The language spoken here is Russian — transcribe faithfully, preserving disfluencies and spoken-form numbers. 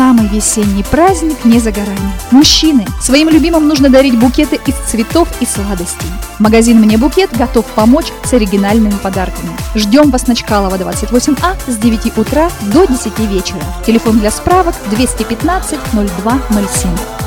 самый весенний праздник не за горами. Мужчины, своим любимым нужно дарить букеты из цветов и сладостей. Магазин «Мне букет» готов помочь с оригинальными подарками. Ждем вас на Чкалова, двадцать восемь А с девяти утра до десяти вечера. Телефон для справок двести пятнадцать ноль два ноль семь.